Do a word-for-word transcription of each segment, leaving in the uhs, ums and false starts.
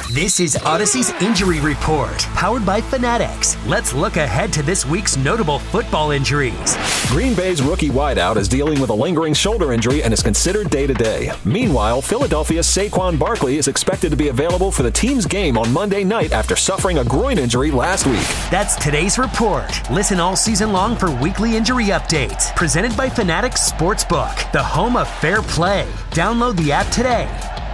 This is Odyssey's Injury Report, powered by Fanatics. Let's look ahead to this week's notable football injuries. Green Bay's rookie wideout is dealing with a lingering shoulder injury and is considered day-to-day. Meanwhile, Philadelphia's Saquon Barkley is expected to be available for the team's game on Monday night after suffering a groin injury last week. That's today's report. Listen all season long for weekly injury updates. Presented by Fanatics Sportsbook, the home of fair play. Download the app today.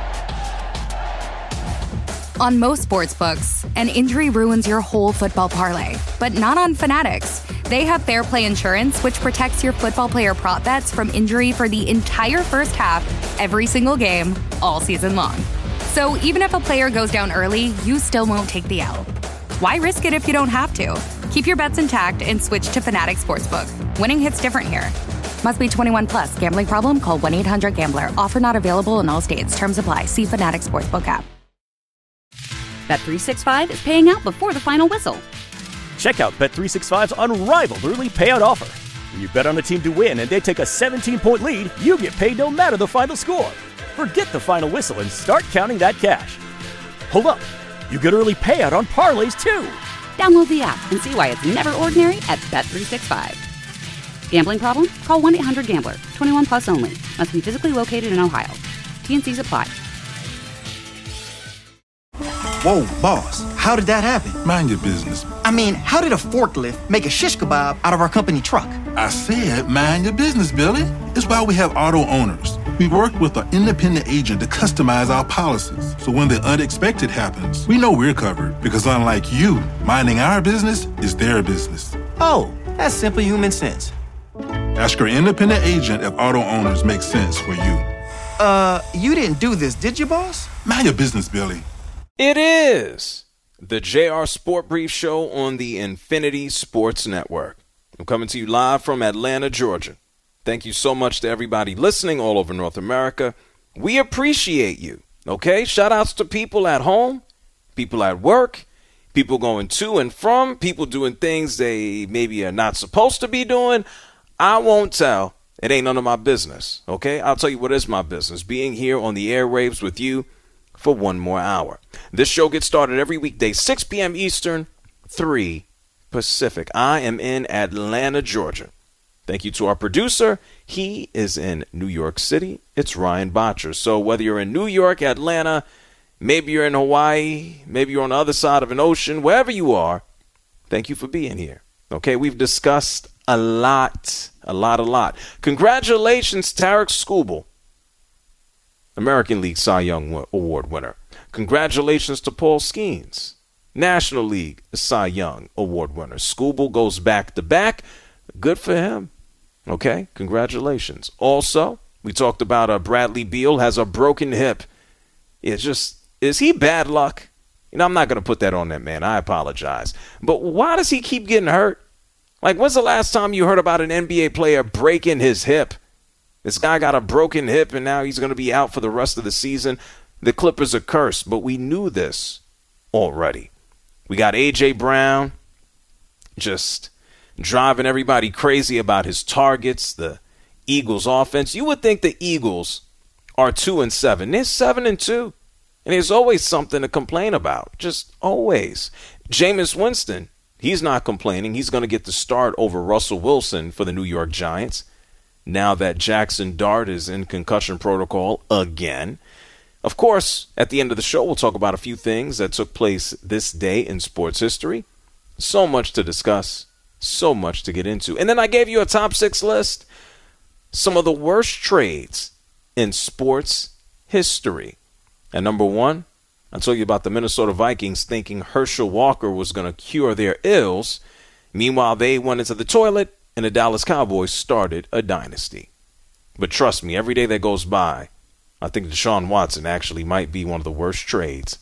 On most sportsbooks, an injury ruins your whole football parlay, but not on Fanatics. They have Fair Play Insurance, which protects your football player prop bets from injury for the entire first half, every single game, all season long. So even if a player goes down early, you still won't take the L. Why risk it if you don't have to? Keep your bets intact and switch to Fanatics Sportsbook. Winning hits different here. Must be twenty-one plus. Gambling problem? Call one eight hundred gambler. Offer not available in all states. Terms apply. See Fanatics Sportsbook app. Bet three sixty-five is paying out before the final whistle. Check out Bet three sixty-five's unrivaled early payout offer. When you bet on a team to win and they take a seventeen-point lead, you get paid no matter the final score. Forget the final whistle and start counting that cash. Hold up. You get early payout on parlays, too. Download the app and see why it's never ordinary at Bet three sixty-five. Gambling problem? Call one eight hundred gambler. twenty-one plus only. Must be physically located in Ohio. T and C's apply. Whoa, boss, how did that happen? Mind your business. I mean, how did a forklift make a shish kebab out of our company truck? I said mind your business, Billy. It's why we have auto owners. We work with an independent agent to customize our policies. So when the unexpected happens, we know we're covered. Because unlike you, minding our business is their business. Oh, that's simple human sense. Ask your independent agent if auto owners make sense for you. Uh, you didn't do this, did you, boss? Mind your business, Billy. It is the J R Sport Brief Show on the Infinity Sports Network. I'm coming to you live from Atlanta, Georgia. Thank you so much to everybody listening all over North America. We appreciate you, okay? Shout-outs to people at home, people at work, people going to and from, people doing things they maybe are not supposed to be doing. I won't tell. It ain't none of my business, okay? I'll tell you what is my business, being here on the airwaves with you for one more hour. This show gets started every weekday, six p.m. Eastern, three Pacific. I am in Atlanta, Georgia. Thank you to our producer. He is in New York City. It's Ryan Botcher. So whether you're in New York, Atlanta, maybe you're in Hawaii, maybe you're on the other side of an ocean, wherever you are, thank you for being here. Okay, we've discussed a lot, a lot, a lot. Congratulations, Tarek Skubal, American League Cy Young Award winner. Congratulations to Paul Skeens, National League Cy Young Award winner. Skubal goes back to back. Good for him. Okay, congratulations. Also, we talked about uh, Bradley Beal has a broken hip. It's just, is he bad luck? You know, I'm not going to put that on that man. I apologize. But why does he keep getting hurt? Like, when's the last time you heard about an N B A player breaking his hip? This guy got a broken hip, and now he's going to be out for the rest of the season. The Clippers are cursed, but we knew this already. We got A J. Brown just driving everybody crazy about his targets, the Eagles' offense. You would think the Eagles are two and seven. They're seven and two, and there's always something to complain about. Just always. Jameis Winston, he's not complaining. He's going to get the start over Russell Wilson for the New York Giants, now that Jackson Dart is in concussion protocol again. Of course, at the end of the show, we'll talk about a few things that took place this day in sports history. So much to discuss, so much to get into. And then I gave you a top six list, some of the worst trades in sports history. And number one, I told you about the Minnesota Vikings thinking Herschel Walker was going to cure their ills. Meanwhile, they went into the toilet and the Dallas Cowboys started a dynasty. But trust me, every day that goes by, I think Deshaun Watson actually might be one of the worst trades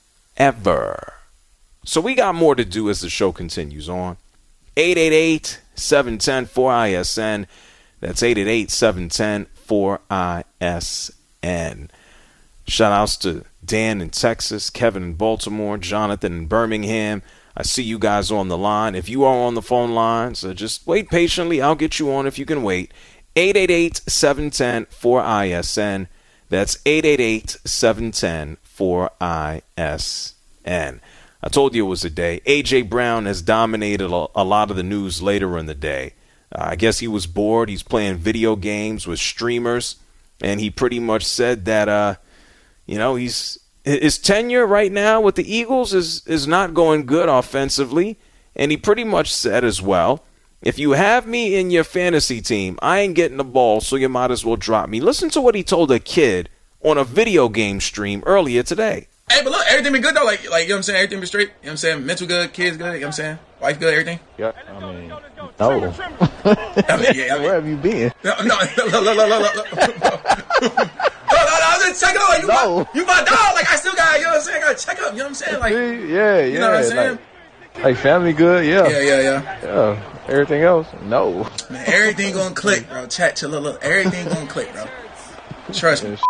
ever. So we got more to do as the show continues on. eight eight eight, seven one zero, four I S N. That's eight eight eight, seven one zero, four I S N. Shout outs to Dan in Texas, Kevin in Baltimore, Jonathan in Birmingham. I see you guys on the line. If you are on the phone lines, uh, just wait patiently. I'll get you on if you can wait. eight eight eight, seven one zero, four I S N. That's eight eight eight, seven one zero, four four I S N. I told you it was a day. A J. Brown has dominated a, a lot of the news later in the day. Uh, I guess he was bored. He's playing video games with streamers, and he pretty much said that, uh, you know, he's his tenure right now with the Eagles is, is not going good offensively, and he pretty much said as well, if you have me in your fantasy team, I ain't getting the ball, so you might as well drop me. Listen to what he told a kid on a video game stream earlier today. Hey, but look, everything been good, though. Like, like you know what I'm saying? Everything been straight. You know what I'm saying? Mental good, kids good. You know what I'm saying? Wife good, everything? Yeah, I mean, no. I mean, yeah, I mean, where have you been? No, no, no, no, no, no, no. No, no, no, I was just checking on you. No. My, you my dog. Like, I still got, you know what I'm saying? I got to check up. You know what I'm saying? Like, yeah, yeah. You know what I'm saying? Like, like family good, yeah. Yeah, yeah, yeah. Yeah. Everything else, no. Man, everything gonna click, bro. Chat, chill, look, look. Everything gonna click, bro. Trust me.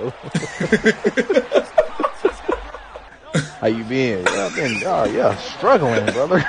How you been? Yeah, I've been, oh, yeah, struggling, brother.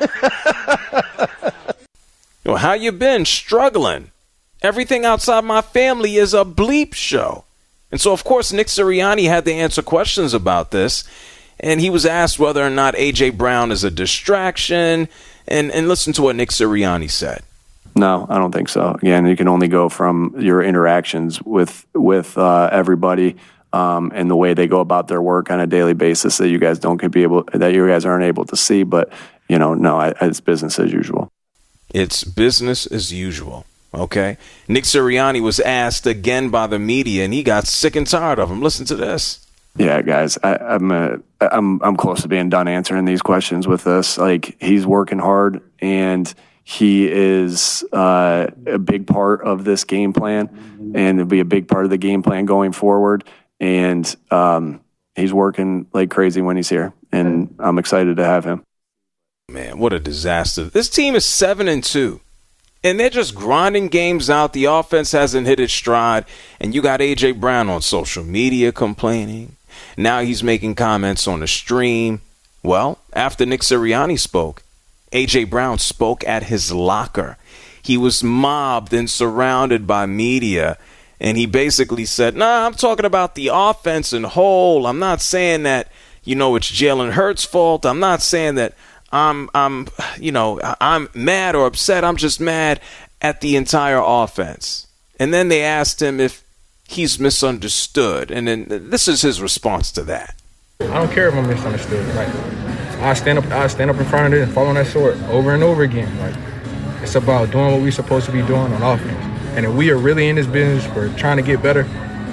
Yo, how you been? Struggling. Everything outside my family is a bleep show. And so, of course, Nick Sirianni had to answer questions about this. And he was asked whether or not A J. Brown is a distraction. And, and listen to what Nick Sirianni said. No, I don't think so. Again, you can only go from your interactions with with uh, everybody um, and the way they go about their work on a daily basis that you guys don't could be able that you guys aren't able to see. But you know, no, I, it's business as usual. It's business as usual. Okay. Nick Sirianni was asked again by the media, and he got sick and tired of him. Listen to this. Yeah, guys, I, I'm uh, I'm I'm close to being done answering these questions with this. Like, he's working hard, and he is uh, a big part of this game plan, and it'll be a big part of the game plan going forward. And um, he's working like crazy when he's here, and I'm excited to have him. Man, what a disaster! This team is seven and two. And they're just grinding games out. The offense hasn't hit its stride. And you got A J. Brown on social media complaining. Now he's making comments on the stream. Well, after Nick Sirianni spoke, A J. Brown spoke at his locker. He was mobbed and surrounded by media. And he basically said, nah, I'm talking about the offense in whole. I'm not saying that, you know, it's Jalen Hurts' fault. I'm not saying that I'm, I'm, you know, I'm mad or upset. I'm just mad at the entire offense. And then they asked him if he's misunderstood. And then this is his response to that. I don't care if I'm misunderstood. Like, I stand up, I stand up in front of it and fall on that sword over and over again. Like, it's about doing what we're supposed to be doing on offense. And if we are really in this business, we're trying to get better,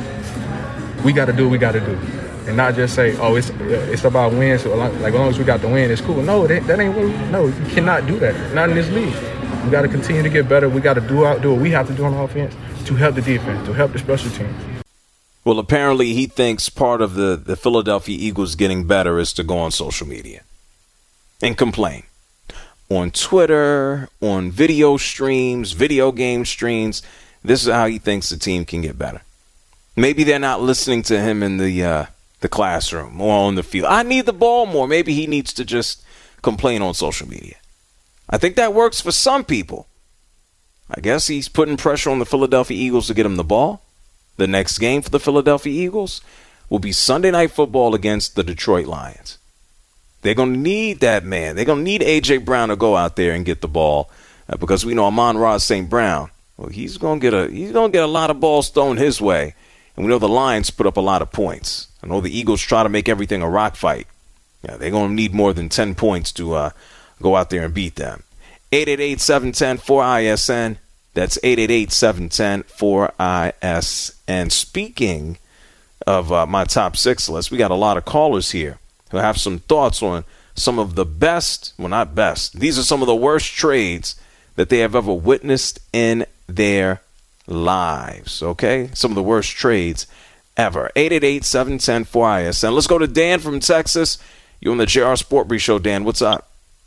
we got to do what we got to do. And not just say, oh, it's it's about wins. So like, as long as we got the win, it's cool. No, that, that ain't what we, no, you cannot do that. Not in this league. We got to continue to get better. We got to do out, do what we have to do on offense to help the defense, to help the special teams. Well, apparently he thinks part of the, the Philadelphia Eagles getting better is to go on social media and complain. On Twitter, on video streams, video game streams. This is how he thinks the team can get better. Maybe they're not listening to him in the uh, the classroom or on the field. I need the ball more. Maybe he needs to just complain on social media. I think that works for some people. I guess he's putting pressure on the Philadelphia Eagles to get him the ball. The next game for the Philadelphia Eagles will be Sunday Night Football against the Detroit Lions. They're going to need that man. They're going to need A J. Brown to go out there and get the ball uh, because we know Amon-Ra Saint Brown. Well, he's going to get a he's going to get a lot of balls thrown his way. And we know the Lions put up a lot of points. I know the Eagles try to make everything a rock fight. Yeah, they're going to need more than ten points to uh, go out there and beat them. eight eight eight, seven one zero, four I S N. That's eight eight eight, seven one zero, four I S N. Speaking of uh, my top six list, we got a lot of callers here who have some thoughts on some of the best, well, not best. These are some of the worst trades that they have ever witnessed in their lives, okay? Some of the worst trades ever. eight eight eight, seven one zero, four I S N. Let's go to Dan from Texas. You're on the J R Sport Brief Show. Dan, what's up?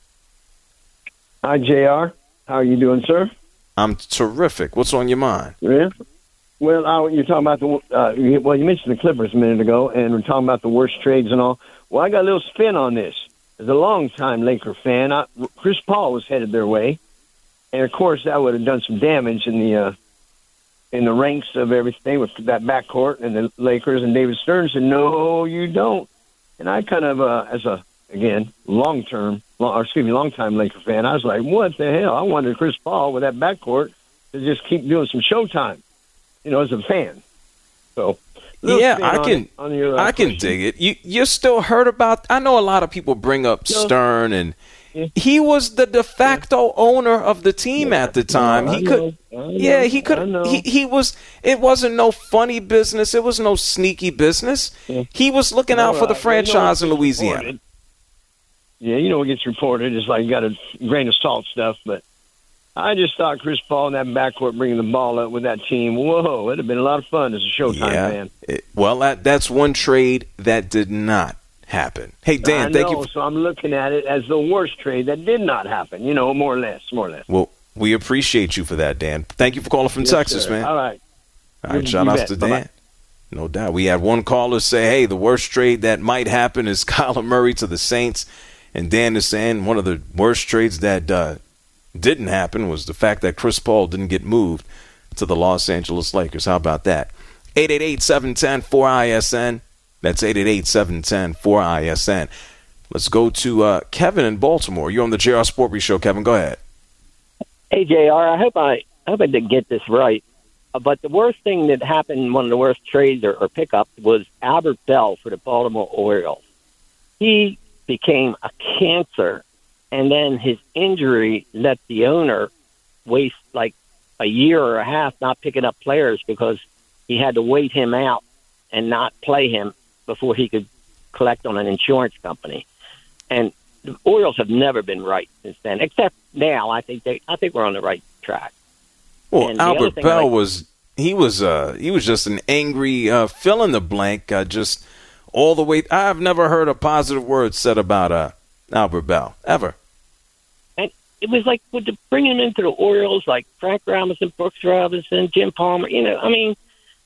Hi, J R. How are you doing, sir? I'm terrific. What's on your mind? Yeah. Well, uh, you're talking about the uh, you, well, you mentioned the Clippers a minute ago, and we're talking about the worst trades and all. Well, I got a little spin on this. As a longtime Laker fan, I, Chris Paul was headed their way, and of course that would have done some damage in the uh, in the ranks of everything with that backcourt and the Lakers, and David Stern said, no, you don't. And I kind of, uh, as a, again, long-term, long, or excuse me, long-time Laker fan, I was like, what the hell? I wanted Chris Paul with that backcourt to just keep doing some showtime, you know, as a fan. So, yeah, I on, can, on your, uh, I can question. dig it. You, you still heard about, I know a lot of people bring up No. Stern, and Yeah. he was the de facto owner of the team Yeah. at the time. No, I he could, know. I know. yeah, he I could, know. he, he was, it wasn't no funny business. It was no sneaky business. Yeah. He was looking out No, for the uh, franchise you in know what gets Louisiana. reported. Yeah, you know what gets reported is like you got a grain of salt stuff, but I just thought Chris Paul in that backcourt bringing the ball up with that team, whoa, it'd have been a lot of fun as a Showtime Yeah. fan. It- well, that, that's one trade that did not happen. Hey, Dan, I thank know, you. For, so I'm looking at it as the worst trade that did not happen, you know, more or less, more or less. well, we appreciate you for that, Dan. Thank you for calling from Yes, Texas, sir. man. All right. All right, You- shout you outs bet. to Bye-bye. Dan. No doubt. We had one caller say, hey, the worst trade that might happen is Kyler Murray to the Saints. And Dan is saying one of the worst trades that uh, didn't happen was the fact that Chris Paul didn't get moved to the Los Angeles Lakers. How about that? eight eight eight, seven one zero, four I S N. That's eight eight eight, seven one zero, four I S N. Let's go to uh, Kevin in Baltimore. You're on the J R Sport Brief Show. Kevin, go ahead. Hey, J R, I hope I, I hope I did get this right. Uh, but the worst thing that happened, one of the worst trades or, or pickups, was Albert Bell for the Baltimore Orioles. He became a cancer, and then his injury let the owner waste like a year or a half not picking up players because he had to wait him out and not play him before he could collect on an insurance company. And the Orioles have never been right since then, except now. I think they, I think we're on the right track. Well, And the other Albert thing Bell I like- was he was uh he was just an angry uh, fill in the blank. Uh, just all the way. I've never heard a positive word said about uh Albert Bell ever. And it was like with the, bringing him into the Orioles, like Frank Robinson, Brooks Robinson, Jim Palmer. You know, I mean,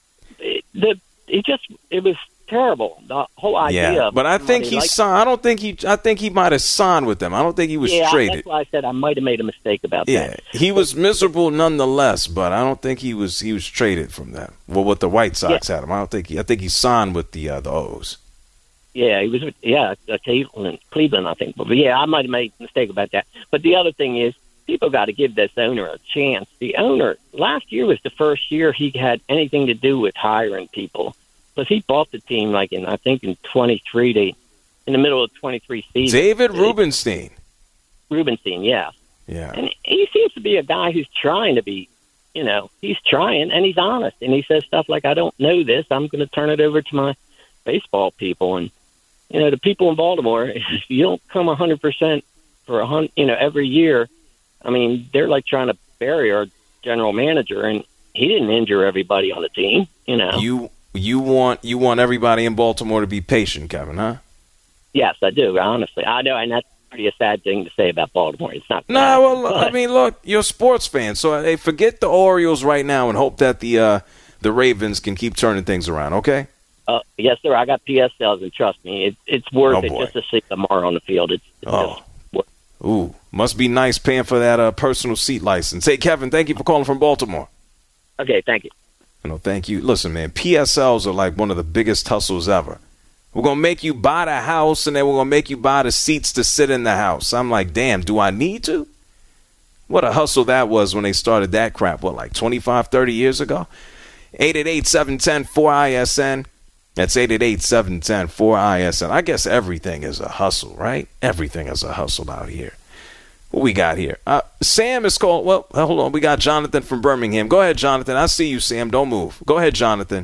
it, the it just it was terrible. The whole idea. Yeah, of but I think somebody he like- signed. I don't think he. I think he might have signed with them. I don't think he was yeah, traded. that's why I said I might have made a mistake about Yeah, that. he was miserable nonetheless, but I don't think he was he was traded from them. Well, what the White Sox had him. I don't think he. I think he signed with the uh, the O's. Yeah, he was. Yeah, uh, Cleveland, Cleveland, I think. But yeah, I might have made a mistake about that. But the other thing is, people got to give this owner a chance. The owner last year was the first year he had anything to do with hiring people, because he bought the team like in I think in twenty-three. They in the middle of twenty-three season. David Rubenstein. Rubenstein, yeah. Yeah. And he seems to be a guy who's trying to be, you know, he's trying and he's honest. And he says stuff like, I don't know this. I'm going to turn it over to my baseball people. And, you know, the people in Baltimore, if you don't come one hundred percent for, a hundred, you know, every year, I mean, they're like trying to bury our general manager. And he didn't injure everybody on the team, you know. You you want you want everybody in Baltimore to be patient, Kevin, huh? Yes, I do, honestly. I know, and that's pretty a sad thing to say about Baltimore. It's not. No, bad, well, but- I mean, look, you're a sports fan, so hey, forget the Orioles right now and hope that the uh, the Ravens can keep turning things around. Okay. Uh, yes, sir. I got P S Ls, and trust me, it, it's worth Oh, it boy. just to see Lamar on the field. It's, it's Oh. just worth Ooh, must be nice paying for that uh, personal seat license. Hey, Kevin, thank you for calling from Baltimore. it. Okay, thank you. You know, thank you. Listen, man, P S Ls are like one of the biggest hustles ever. We're going to make you buy the house, and then we're going to make you buy the seats to sit in the house. I'm like, damn, do I need to? What a hustle that was when they started that crap, what, like twenty-five, thirty years ago? eight eight eight, seven one zero, four I S N. That's eight eight eight, seven one zero, four I S N. I guess everything is a hustle, right? Everything is a hustle out here. What we got here? Uh, Sam is called. Well, hold on. We got Jonathan from Birmingham. Go ahead, Jonathan. I see you, Sam. Don't move. Go ahead, Jonathan.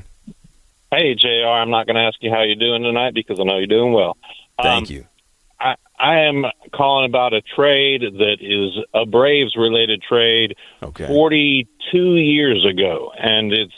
Hey, J R, I'm not going to ask you how you're doing tonight because I know you're doing well. Thank um, you. I, I am calling about a trade that is a Braves-related trade okay. forty-two years ago, and it's.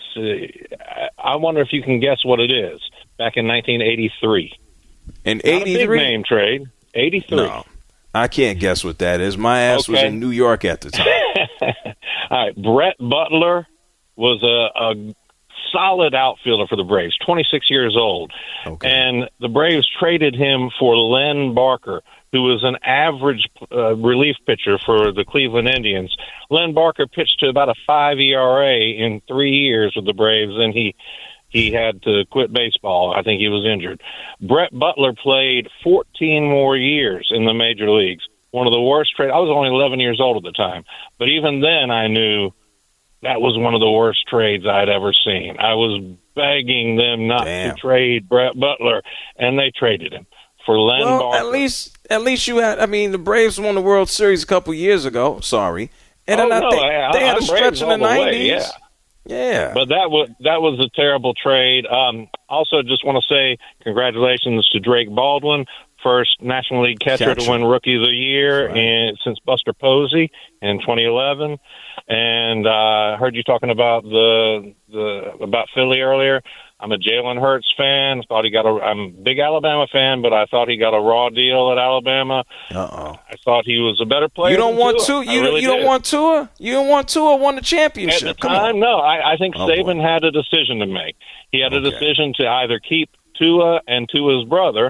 Uh, I wonder if you can guess what it is. Back in nineteen eighty-three. In Not a big eighty-three? name trade. eighty-three. No, I can't guess what that is. My ass was Okay. in New York at the time. All right, Brett Butler was a, a solid outfielder for the Braves, twenty-six years old. Okay. And the Braves traded him for Len Barker, who was an average uh, relief pitcher for the Cleveland Indians. Len Barker pitched to about a five E R A in three years with the Braves, and he he had to quit baseball. I think he was injured. Brett Butler played fourteen more years in the major leagues. One of the worst trades. I was only eleven years old at the time, but even then I knew that was one of the worst trades I'd ever seen. I was begging them not Damn. to trade Brett Butler, and they traded him for Len well, Barker. At least, at least you had. I mean, the Braves won the World Series a couple years ago. Sorry, and oh, then no, I think I, they had I'm a stretch in the nineties. Yeah. Yeah, but that was that was a terrible trade. Um, also, just want to say congratulations to Drake Baldwin, first National League catcher, catcher. to win Rookie of the Year right. in, since Buster Posey in twenty eleven. And I uh, heard you talking about the the about Philly earlier. I'm a Jalen Hurts fan. Thought he got a. I'm a big Alabama fan, but I thought he got a raw deal at Alabama. Uh oh. I thought he was a better player. You don't than want Tua. Tua. You, really you don't did. want Tua. You don't want Tua won the championship. At the Come time, on. no. I, I think Oh, Saban boy. had a decision to make. He had a Okay. decision to either keep Tua and Tua's brother,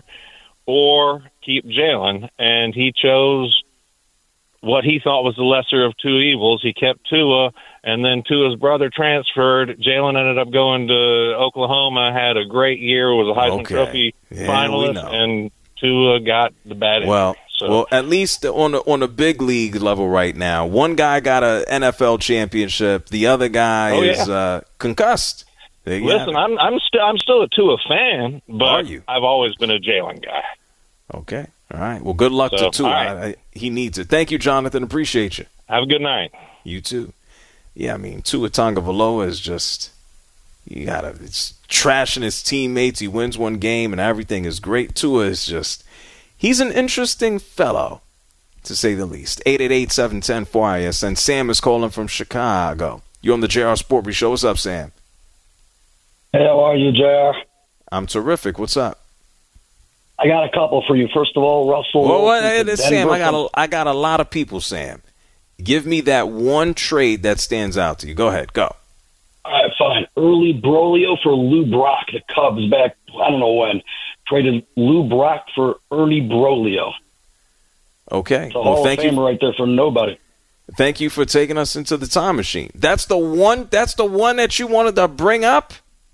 or keep Jalen, and he chose what he thought was the lesser of two evils. He kept Tua, and then Tua's brother transferred. Jalen ended up going to Oklahoma, had a great year, was a Heisman Okay. Trophy Yeah, we finalist, know. and Tua got the bad end. Well, So- well, at least on the on the big league level right now, one guy got a N F L championship. The other guy Oh, is yeah. uh, concussed. There you have Listen, it. I'm I'm still I'm still a Tua fan, but Are you? I've always been a Jalen guy. Okay. All right. Well, good luck So, to Tua. all right. I- I- he needs it. Thank you, Jonathan. Appreciate you. Have a good night. You too. Yeah, I mean, Tua Tagovailoa is just, you gotta, it's trashing his teammates. He wins one game and everything is great. Tua is just, he's an interesting fellow, to say the least. eight eight eight, seven one zero, four I S N. Sam is calling from Chicago. You're on the J R Sport Brief Show. What's up, Sam? Hey, how are you, J R? I'm terrific. What's up? I got a couple for you. First of all, Russell. Well, what, Wilson hey, to Sam, Denver I got, from- a, I got a lot of people, Sam. Give me that one trade that stands out to you. Go ahead. Go. All right, fine. Early Brolio for Lou Brock. The Cubs back, I don't know when, traded Lou Brock for Ernie Brolio. Okay. It's a Well, Hall thank of you. Famer right there for nobody. Thank you for taking us into the time machine. That's the one. That's the one that you wanted to bring up.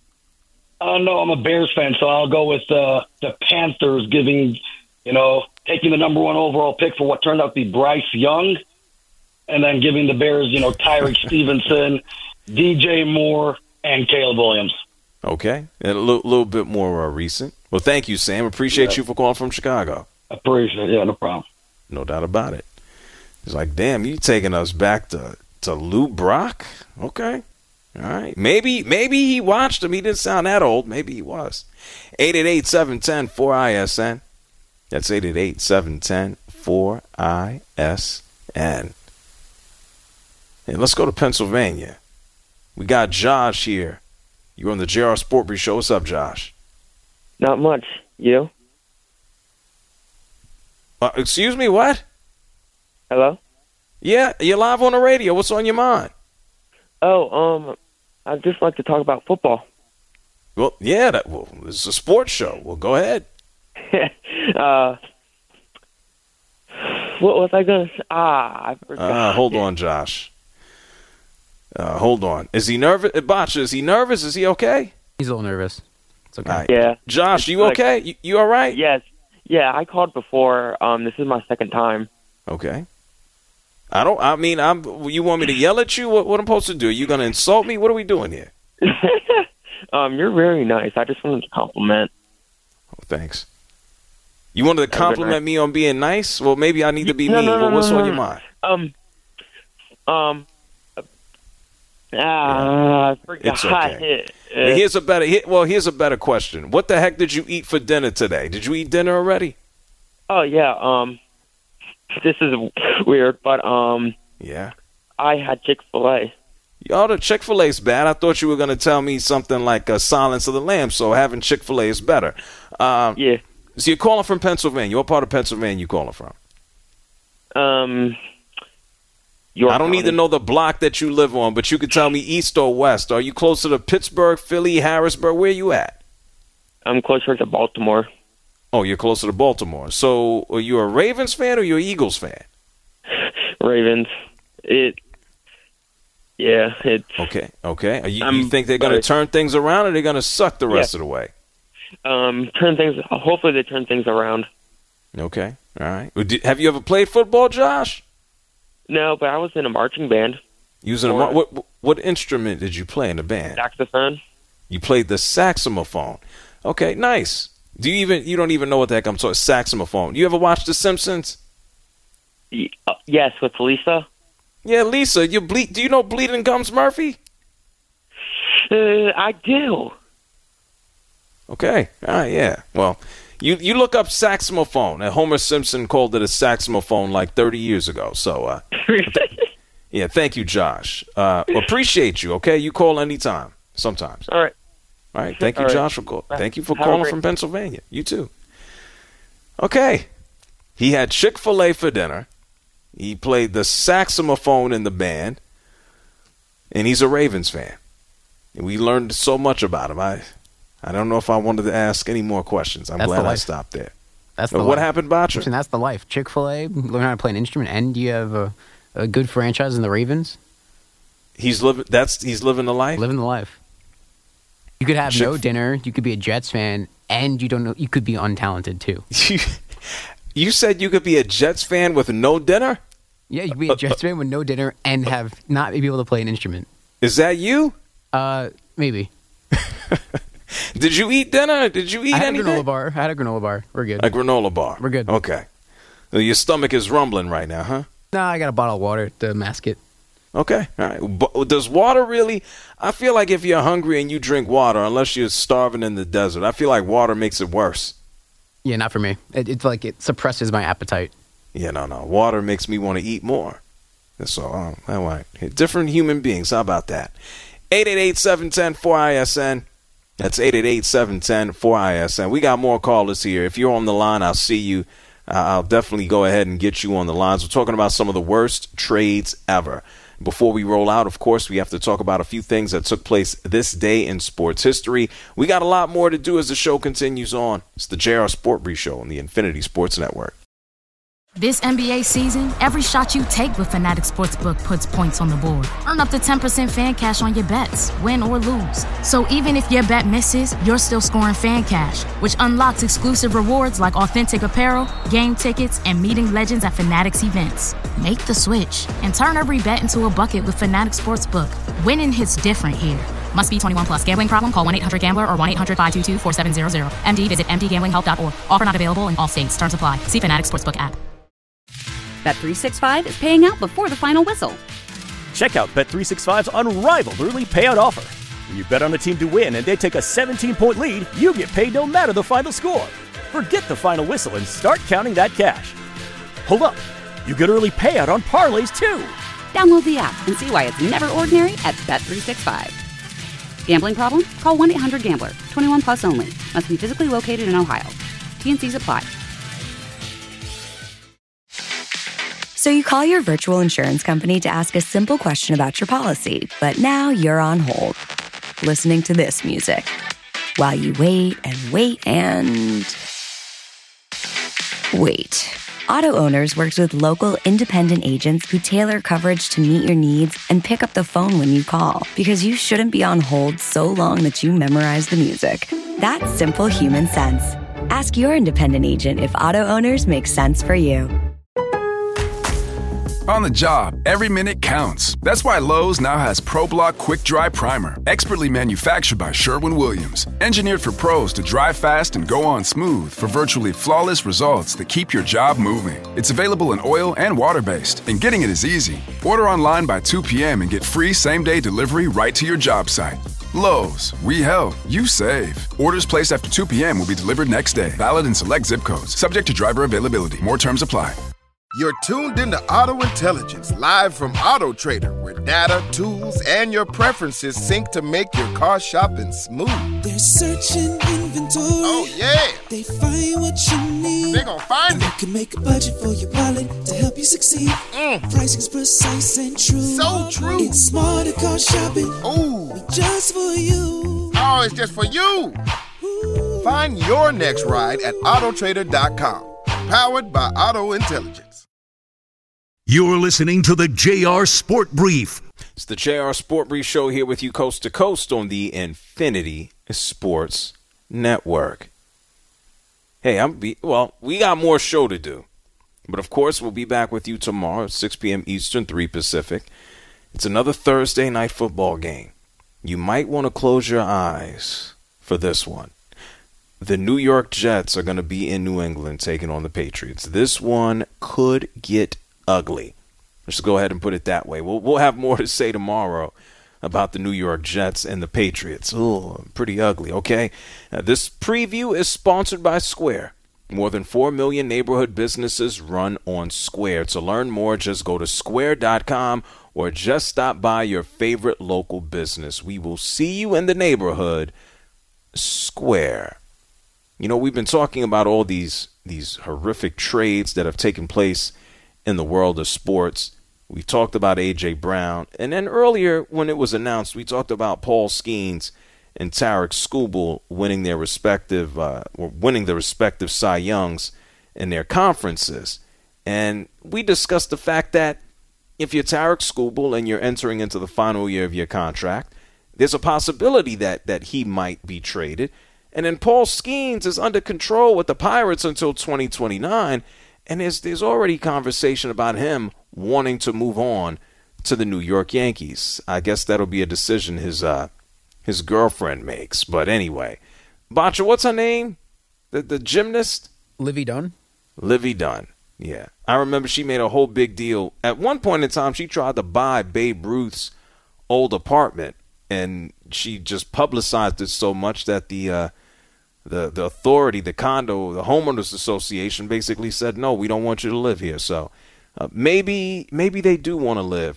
Uh, no, I'm a Bears fan, so I'll go with uh, the Panthers giving, you know, taking the number one overall pick for what turned out to be Bryce Young, and then giving the Bears, you know, Tyreek Stevenson, D J Moore, and Caleb Williams. Okay, and a little, little bit more uh, recent. Well, thank you, Sam. Appreciate Yeah. you for calling from Chicago. Appreciate it. Yeah, no problem. No doubt about it. It's like, damn, you taking us back to to Lou Brock? Okay. All right. Maybe maybe he watched him. He didn't sound that old. Maybe he was. eight eight eight, seven one zero, four I S N. That's eight eight eight, seven one zero, four I S N. Hey, let's go to Pennsylvania. We got Josh here. You're on the J R Sport Brief Show. What's up, Josh? Not much. You? Uh, excuse me, what? Hello? Yeah, you're live on the radio. What's on your mind? Oh, um, I'd just like to talk about football. Well, yeah, that, well, it's a sports show. Well, go ahead. uh, what was I going to say? Ah, I forgot. Uh, hold on, Josh. Uh, hold on. Is he nervous? Botcha, is he nervous? Is he okay? He's a little nervous. It's okay. All right. Yeah. Josh, you Like- okay? You, you all right? Yes. Yeah, I called before. Um, this is my second time. Okay. I don't, I mean, I'm. You want me to yell at you? What, what I'm supposed to do? Are you going to insult me? What are we doing here? um, you're very nice. I just wanted to compliment. Oh, thanks. You wanted to Have a good compliment night. me on being nice? Well, maybe I need to be No, mean, no, no, but what's no, on no. your mind? Um, um, uh, ah, I forgot. It's okay. Uh, Here's a better. Here, well, here's a better question. What the heck did you eat for dinner today? Did you eat dinner already? oh yeah. Um, this is weird, but um, Yeah. I had Chick-fil-A. Y'all, the Chick-fil-A's bad. I thought you were going to tell me something like uh, Silence of the Lambs, so having Chick-fil-A is better. Um, yeah. So you're calling from Pennsylvania. What part of Pennsylvania you calling from? Um, York I don't County. need to know the block that you live on, but you could tell me east or west. Are you closer to Pittsburgh, Philly, Harrisburg? Where you at? I'm closer to Baltimore. Oh, you're closer to Baltimore. So are you a Ravens fan or you an Eagles fan? Ravens. It. Yeah, it's okay. Okay. You, Um, you think they're going to but- turn things around, or they're going to suck the rest Yeah. of the way? um turn things. Hopefully, they turn things around. Okay. All right. Well, did- Have you ever played football, Josh? No, but I was in a marching band. Using a, Or- what, what what instrument did you play in the band? Saxophone. You played the saxophone. Okay, nice. Do you even you don't even know what the heck I'm talking saxophone? You ever watch The Simpsons? Y- uh, yes, with Lisa. Yeah, Lisa. You ble- Do you know Bleeding Gums Murphy? Uh, I do. Okay. All right. Yeah. Well, you you look up saxophone, and Homer Simpson called it a saxophone like thirty years ago. So, uh, yeah. Thank you, Josh. Uh, appreciate you. Okay, you call anytime. Sometimes. All right. All right. Thank you, All right. Josh, for call- Thank you for Have a calling great- from Pennsylvania. You too. Okay. He had Chick-fil-A for dinner. He played the saxophone in the band, and he's a Ravens fan. And we learned so much about him. I, I don't know if I wanted to ask any more questions. I'm That's the glad I life. stopped there. That's Uh, the what life. happened, Batra? Listen, that's the life. Chick-fil-A, learn how to play an instrument, and you have a, a good franchise in the Ravens. He's living. That's he's living the life. Living the life. You could have Chick- no dinner. You could be a Jets fan, and you don't know. You could be untalented too. You said you could be a Jets fan with no dinner? Yeah, you could be a Jets fan with no dinner and have not be able to play an instrument. Is that you? Uh, maybe. Did you eat dinner? Did you eat I had anything? a granola bar. I had a granola bar. We're good. A granola bar. We're good. Okay. So your stomach is rumbling right now, huh? No, I got a bottle of water to mask it. Okay. All right. But does water really? I feel like if you're hungry and you drink water, unless you're starving in the desert, I feel like water makes it worse. Yeah, not for me. It, it's like it suppresses my appetite. Yeah, no, no. Water makes me want to eat more. That's all. Um, all right. Different human beings. How about that? eight eight eight, seven one zero, four I S N. That's eight eight eight, seven one zero, four I S N. We got more callers here. If you're on the line, I'll see you. Uh, I'll definitely go ahead and get you on the lines. We're talking about some of the worst trades ever. Before we roll out, of course, we have to talk about a few things that took place this day in sports history. We got a lot more to do as the show continues on. It's the J R Sport Brief Show on the Infinity Sports Network. This N B A season, every shot you take with Fanatic Sportsbook puts points on the board. Earn up to ten percent fan cash on your bets, win or lose. So even if your bet misses, you're still scoring fan cash, which unlocks exclusive rewards like authentic apparel, game tickets, and meeting legends at Fanatic's events. Make the switch and turn every bet into a bucket with Fanatic Sportsbook. Winning hits different here. Must be twenty-one plus. Gambling problem? Call one eight hundred gambler or one eight hundred, five two two, four seven zero zero. M D visit m d gambling help dot org. Offer not available in all states. Terms apply. See Fanatic Sportsbook app. Bet three sixty-five is paying out before the final whistle. Check out Bet three sixty-five's unrivaled early payout offer. When you bet on a team to win and they take a seventeen-point lead, you get paid no matter the final score. Forget the final whistle and start counting that cash. Hold up. You get early payout on parlays, too. Download the app and see why it's never ordinary at Bet three sixty-five. Gambling problem? Call one eight hundred gambler. twenty-one plus only. Must be physically located in Ohio. T and C's apply. So you call your virtual insurance company to ask a simple question about your policy, but now you're on hold, listening to this music, while you wait and wait and wait. Auto Owners works with local independent agents who tailor coverage to meet your needs and pick up the phone when you call, because you shouldn't be on hold so long that you memorize the music. That's simple human sense. Ask your independent agent if Auto Owners makes sense for you. On the job, every minute counts. That's why Lowe's now has ProBlock Quick Dry Primer, expertly manufactured by Sherwin-Williams. Engineered for pros to dry fast and go on smooth for virtually flawless results that keep your job moving. It's available in oil and water-based, and getting it is easy. Order online by two p.m. and get free same-day delivery right to your job site. Lowe's, we help, you save. Orders placed after two p.m. will be delivered next day. Valid in select zip codes. Subject to driver availability. More terms apply. You're tuned into Auto Intelligence, live from Auto Trader, where data, tools, and your preferences sync to make your car shopping smooth. They're searching inventory. Oh, yeah. They find what you need. They're gonna find it. You can make a budget for your wallet to help you succeed. Mm. Pricing's precise and true. So true. It's smarter car shopping. Ooh. Just for you. Oh, it's just for you. Ooh. Find your next ride at auto trader dot com. Powered by Auto Intelligence. You're listening to the J R Sport Brief. It's the J R Sport Brief show here with you coast to coast on the Infinity Sports Network. Hey, I'm be- well, we got more show to do. But of course, we'll be back with you tomorrow at six p.m. Eastern, three Pacific. It's another Thursday night football game. You might want to close your eyes for this one. The New York Jets are going to be in New England taking on the Patriots. This one could get ugly. Let's go ahead and put it that way. We'll we'll have more to say tomorrow about the New York Jets and the Patriots. Oh, pretty ugly, okay? Now, this preview is sponsored by Square. More than four million neighborhood businesses run on Square. To learn more, just go to square dot com or just stop by your favorite local business. We will see you in the neighborhood. Square. You know, we've been talking about all these these horrific trades that have taken place in the world of sports. We talked about A J. Brown. And then earlier when it was announced, we talked about Paul Skeens and Tarek Skubal winning their respective, uh, or winning the respective Cy Youngs in their conferences. And we discussed the fact that if you're Tarek Skubal and you're entering into the final year of your contract, there's a possibility that, that he might be traded. And then Paul Skeens is under control with the Pirates until twenty twenty-nine. And there's, there's already conversation about him wanting to move on to the New York Yankees. I guess that'll be a decision his uh, his girlfriend makes. But anyway, Bacha, what's her name? The the gymnast? Livy Dunn. Livy Dunn, yeah. I remember she made a whole big deal. At one point in time, she tried to buy Babe Ruth's old apartment, and she just publicized it so much that the uh, The the authority, the condo, the homeowners association basically said, no, we don't want you to live here. So uh, maybe maybe they do want to live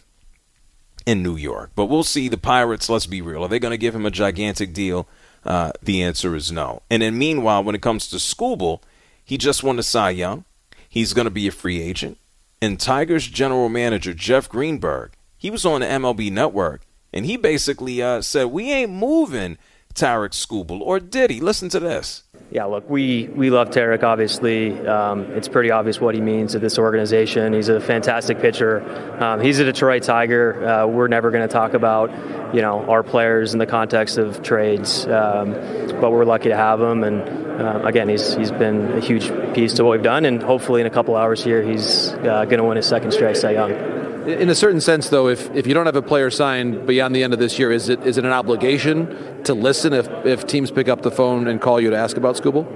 in New York. But we'll see. The Pirates, let's be real. Are they going to give him a gigantic deal? Uh, the answer is no. And then meanwhile, when it comes to Skubal, he just won the Cy Young. He's going to be a free agent. And Tigers general manager Jeff Greenberg, he was on the M L B Network, and he basically uh, said, we ain't moving Tarek Skubal, or did he? Listen to this. Yeah, look, we, we love Tarek, obviously. Um, it's pretty obvious what he means to this organization. He's a fantastic pitcher. Um, he's a Detroit Tiger. Uh, we're never going to talk about, you know, our players in the context of trades, um, but we're lucky to have him. And, uh, again, he's he's been a huge piece to what we've done, and hopefully in a couple hours here he's uh, going to win his second straight Cy Young. In a certain sense, though, if, if you don't have a player signed beyond the end of this year, is it is it an obligation to listen if, if teams pick up the phone and call you to ask about Skubal?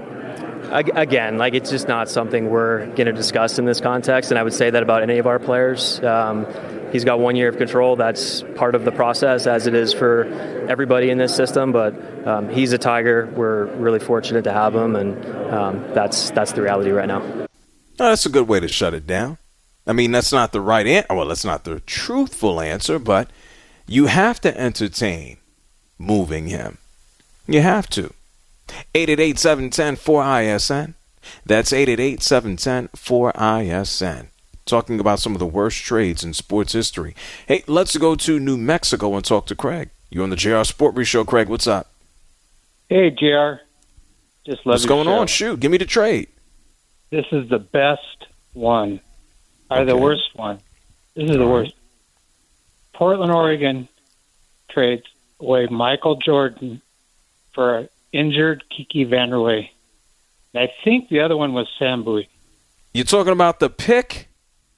Again, like it's just not something we're going to discuss in this context, and I would say that about any of our players. Um, he's got one year of control. That's part of the process, as it is for everybody in this system. But um, he's a Tiger. We're really fortunate to have him, and um, that's that's the reality right now. Oh, that's a good way to shut it down. I mean, that's not the right answer. Well, that's not the truthful answer, but you have to entertain moving him. You have to. eight eight eight, seven one zero, four I S N. That's eight eight eight, seven one zero, four I S N. Talking about some of the worst trades in sports history. Hey, let's go to New Mexico and talk to Craig. You're on the J R Sport Brief Show. Craig, what's up? Hey, J R. Just love What's your going show. on? Shoot, give me the trade. This is the best one. Or the worst one. This is the worst. Portland, Oregon trades away Michael Jordan for an injured Kiki Vanderlei. And I think the other one was Sam Bowie. You're talking about the pick?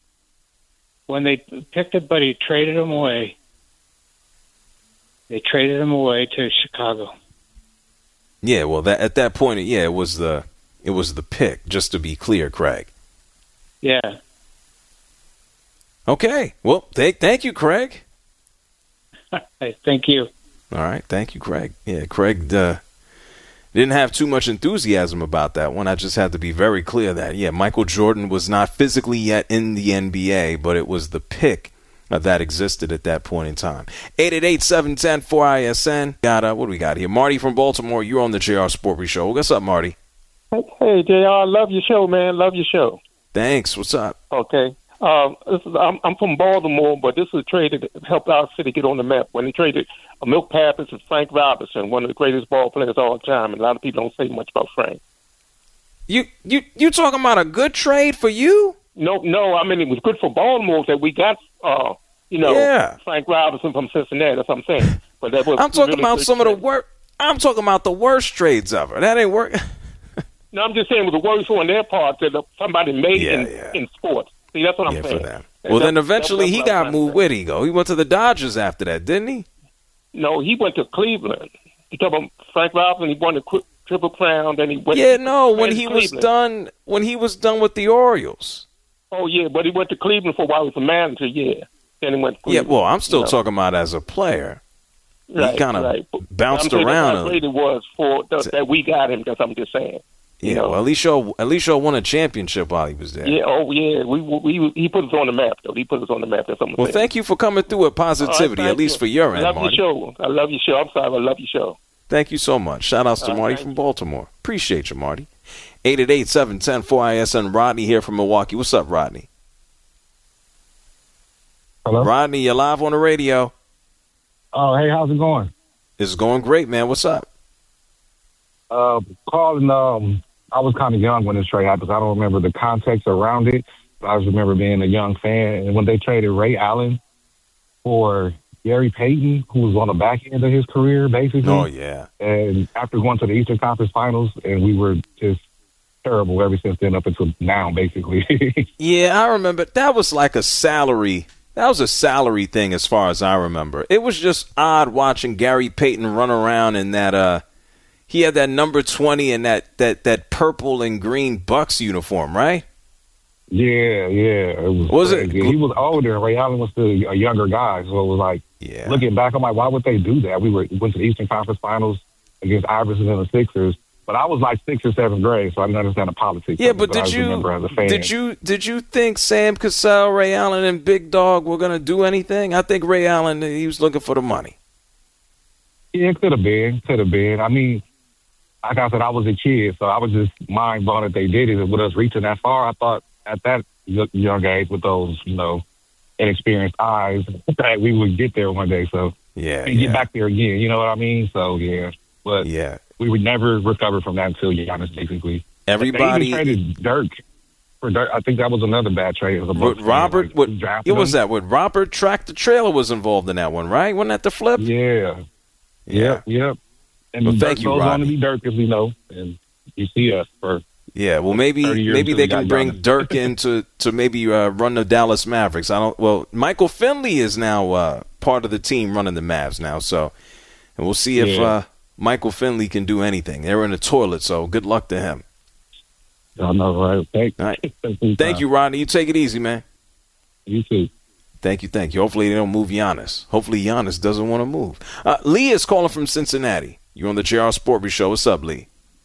When they picked it, but he traded him away. They traded him away to Chicago. Yeah, well, that at that point, yeah, it was the it was the pick. Just to be clear, Craig. Yeah. Okay. Well, thank thank you, Craig. Hey, thank you. All right, thank you, Craig. Yeah, Craig. Uh, Didn't have too much enthusiasm about that one. I just had to be very clear that, yeah, Michael Jordan was not physically yet in the N B A, but it was the pick uh, that existed at that point in time. eight eight eight, seven one zero, four I S N. Got, uh, what do we got here? Marty from Baltimore, you're on the J R Sport Brief Show. What's up, Marty? Hey, J R, love your show, man. Love your show. Thanks. What's up? Okay. Um, this is, I'm, I'm from Baltimore, but this is a trade that helped our city get on the map. When they traded a Milk Pappas and Frank Robinson, one of the greatest ball players of all time, and a lot of people don't say much about Frank. You you you talking about a good trade for you? No, no. I mean, it was good for Baltimore that we got, uh, you know, yeah. Frank Robinson from Cincinnati. That's what I'm saying. But that was I'm talking really about some trade. of the worst. I'm talking about the worst trades ever. That ain't work. No, I'm just saying it was the worst on their part that somebody made Yeah, in, yeah. in sports. See, that's what I'm Yeah, saying. for them. Well, then eventually he got moved. Where'd he go? He went to the Dodgers after that, didn't he? No, he went to Cleveland. You talk about Frank Robinson, he won the qu- Triple Crown, then he went Yeah, to no. When to he was Cleveland. done, when he was done with the Orioles. Oh, yeah, but he went to Cleveland for a while. He was a manager, yeah. Then he went to Yeah, Cleveland. well, I'm still you know. talking about as a player. Right, he kind of right. bounced I'm saying around. That's a- how great it was for the, that we got him, because I'm just saying. Yeah, well, at least y'all, at least y'all won a championship while he was there. Yeah, oh, yeah. We, we, he put us on the map, though. He put us on the map. That's what I'm Well, saying. thank you for coming through with positivity, All right, at least thank for you. your I end, love Marty. your show. I love your show. I'm sorry. I love your show. Thank you so much. Shout outs to All right, Marty thank from Baltimore. Appreciate you, Marty. eight eight eight, seven one zero, four I S N. Rodney here from Milwaukee. What's up, Rodney? Hello? Rodney, you're live on the radio. Oh, hey, how's it going? It's going great, man. What's up? Uh, calling, um, I was kind of young when this trade happened. I don't remember the context around it. But I just remember being a young fan. And when they traded Ray Allen for Gary Payton, who was on the back end of his career, basically. Oh, yeah. And after going to the Eastern Conference Finals, and we were just terrible ever since then up until now, basically. Yeah, I remember. That was like a salary. That was a salary thing as far as I remember. It was just odd watching Gary Payton run around in that, uh, he had that number twenty and that, that, that purple and green Bucks uniform, right? Yeah, yeah. It was Was it- crazy. He was older, and Ray Allen was still a younger guy. So it was like, yeah. looking back, I'm like, why would they do that? We were went to the Eastern Conference Finals against Iverson and the Sixers. But I was like sixth or seventh grade, so I didn't understand the politics. Yeah, of it, but I did just you remember as a fan. did you did you think Sam Cassell, Ray Allen, and Big Dog were gonna do anything? I think Ray Allen, he was looking for the money. Yeah, it could have been, could have been. I mean, like I said, I was a kid, so I was just mind blown that they did it. And with us reaching that far, I thought at that y- young age, with those, you know, inexperienced eyes, that we would get there one day. So Yeah, and yeah. get back there again. You know what I mean? So yeah, but yeah, we would never recover from that until Giannis, basically. Everybody- They even traded Dirk for Dirk. I think that was another bad trade. It was a With Bucks Robert, trade, what, like, drafted it was him. that? With Robert Tractor Trailer was involved in that one, right? Wasn't that the flip? Yeah. Yep, yep. And Well, Dirk thank you, goes on Rodney. to be Dirk, as we know, and you see us for Yeah, well, maybe thirty years maybe until they we got can bring Giannis. Dirk in to, to maybe uh, run the Dallas Mavericks. I don't. Well, Michael Finley is now uh, part of the team running the Mavs now, so and we'll see if Yeah. uh, Michael Finley can do anything. They're in the toilet, so good luck to him. I know, right? Thank, All right. Thank you, Rodney. You take it easy, man. You too. Thank you, thank you. Hopefully they don't move Giannis. Hopefully Giannis doesn't want to move. Uh, Lee is calling from Cincinnati. You're on the J R Sport Brief Show. What's up, Lee?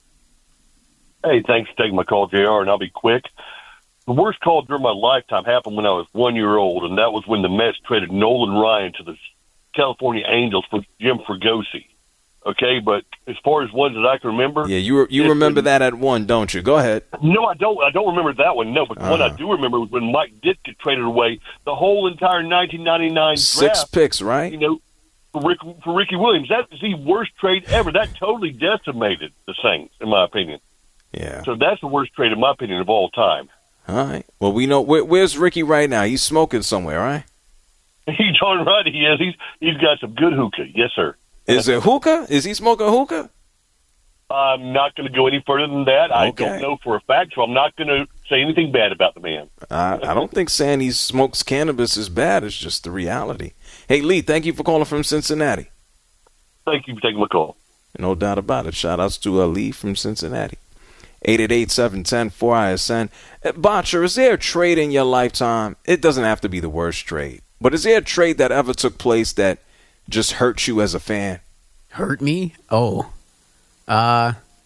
Hey, thanks for taking my call, J R, and I'll be quick. The worst call during my lifetime happened when I was one year old, and that was when the Mets traded Nolan Ryan to the California Angels for Jim Fregosi. Okay, but as far as ones that I can remember, Yeah, you you remember that at one, don't you? Go ahead. no, I don't. I don't remember that one. No, but the one I Uh-huh. do remember was when Mike Dick get traded away. The whole entire nineteen ninety-nine Six draft, picks, right? you know, for, Rick, for Ricky Williams. That is the worst trade ever. That totally decimated the Saints, in my opinion. Yeah. So that's the worst trade, in my opinion, of all time. All right. Well, we know where, where's Ricky right now. He's smoking somewhere, right? He's darn right he is. He's he's got some good hookah. Yes, sir. Is it hookah? Is he smoking hookah? I'm not going to go any further than that. I Okay. don't know for a fact, so I'm not going to say anything bad about the man. I, I don't think saying he smokes cannabis is bad. It's just the reality. Hey, Lee, thank you for calling from Cincinnati. Thank you for taking my call. No doubt about it. Shout outs to uh, Lee from Cincinnati. eight eight eight, seven one zero, four I S N. Uh, Botcher, is there a trade in your lifetime? It doesn't have to be the worst trade. But is there a trade that ever took place that just hurt you as a fan? Hurt me? Oh. Uh,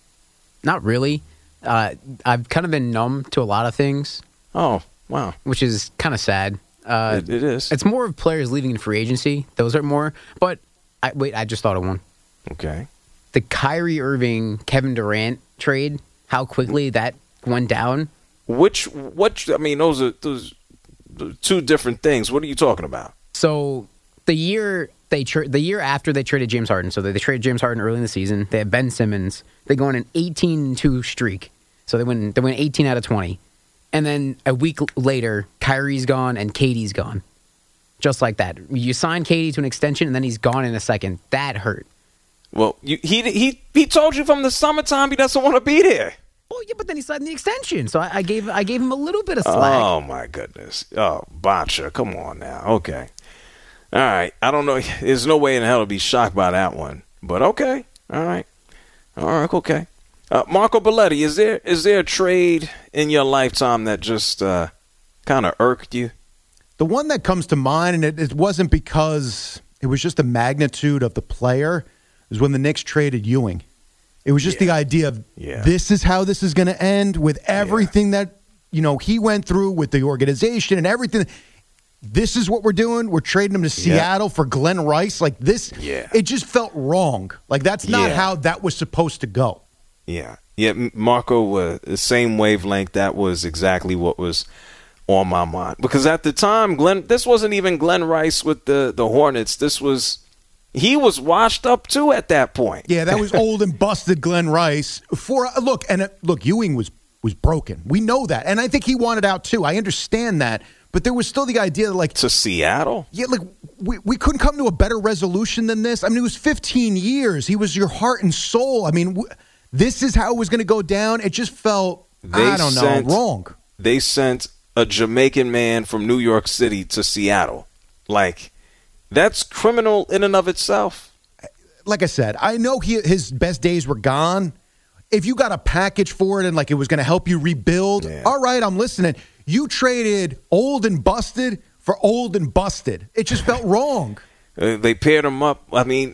Not really. Uh, I've kind of been numb to a lot of things. Oh, wow. Which is kind of sad. Uh, it, it is. It's more of players leaving in free agency. Those are more. But, I, wait, I just thought of one. Okay. The Kyrie Irving, Kevin Durant trade, how quickly that went down. Which, what, I mean, those are, those are two different things. What are you talking about? So, the year they tra- the year after they traded James Harden, so they, they traded James Harden early in the season. They had Ben Simmons. They go on an eighteen and two streak. So they win they win eighteen out of twenty. And then a week later, Kyrie's gone and Katie's gone. Just like that. You sign Katie to an extension and then he's gone in a second. That hurt. Well, you, he he he told you from the summertime he doesn't want to be there. Well, yeah, but then he signed the extension, so I, I gave I gave him a little bit of slack. Oh my goodness! Oh, Botcha, come on now. Okay, all right. I don't know. There's no way in hell to be shocked by that one, but okay. All right, all right, okay. Uh, Marco Belletti, is there is there a trade in your lifetime that just uh, kind of irked you? The one that comes to mind, and it, it wasn't because it was just the magnitude of the player, is when the Knicks traded Ewing. It was just yeah. the idea of yeah. this is how this is going to end with everything yeah. that, you know, he went through with the organization and everything. This is what we're doing. We're trading him to Seattle yeah. for Glenn Rice. Like this, yeah. it just felt wrong. Like that's not yeah. how that was supposed to go. Yeah. Yeah, Marco was the same wavelength. That was exactly what was on my mind. Because at the time, Glenn, this wasn't even Glenn Rice with the, the Hornets. This was... He was washed up, too, at that point. Yeah, that was old and busted Glenn Rice. For Look, and uh, look, Ewing was, was broken. We know that. And I think he wanted out, too. I understand that. But there was still the idea that, like... To Seattle? Yeah, like, we, we couldn't come to a better resolution than this. I mean, it was fifteen years. He was your heart and soul. I mean, w- this is how it was going to go down. It just felt, they I don't sent, know, wrong. They sent a Jamaican man from New York City to Seattle. Like... That's criminal in and of itself. Like I said, I know he, his best days were gone. If you got a package for it and like it was going to help you rebuild, yeah. all right, I'm listening. You traded old and busted for old and busted. It just felt wrong. Uh, they paired him up. I mean,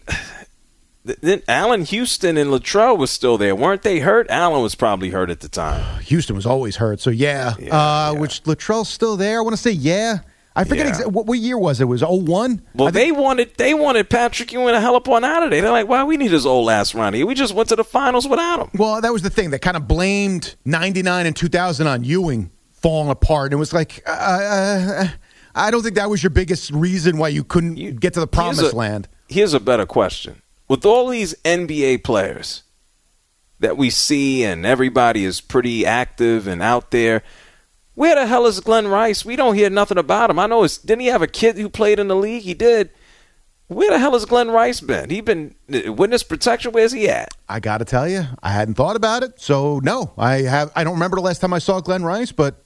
then Allen Houston and Latrell was still there. Weren't they hurt? Allen was probably hurt at the time. Houston was always hurt, so yeah. yeah, uh, yeah. Which Latrell's still there. I want to say yeah. I forget yeah. exactly what, what year was it? Was it oh one? Well, they wanted they wanted Patrick Ewing to hell up on out of there. They're like, why we need his old ass around here? We just went to the finals without him. Well, that was the thing. They kind of blamed ninety-nine and two thousand on Ewing falling apart. And it was like, uh, uh, I don't think that was your biggest reason why you couldn't you, get to the promised here's a, land. Here's a better question. With all these N B A players that we see and everybody is pretty active and out there, where the hell is Glenn Rice? We don't hear nothing about him. I know it's, didn't he have a kid who played in the league? He did. Where the hell has Glenn Rice been? He been witness protection. Where's he at? I got to tell you, I hadn't thought about it. So no, I have. I don't remember the last time I saw Glenn Rice, but